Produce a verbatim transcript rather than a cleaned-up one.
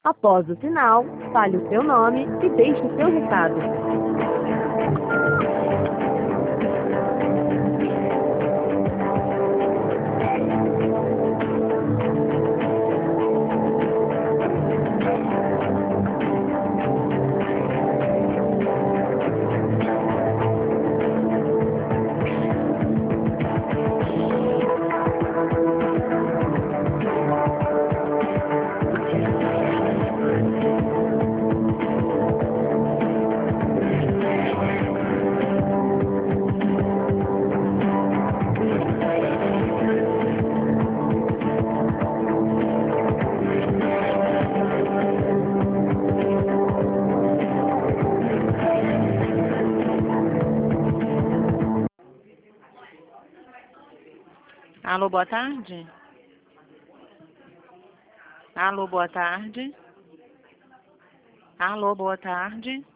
Após o sinal, fale o seu nome e deixe o seu recado. Alô, boa tarde? Alô, boa tarde? Alô, boa tarde?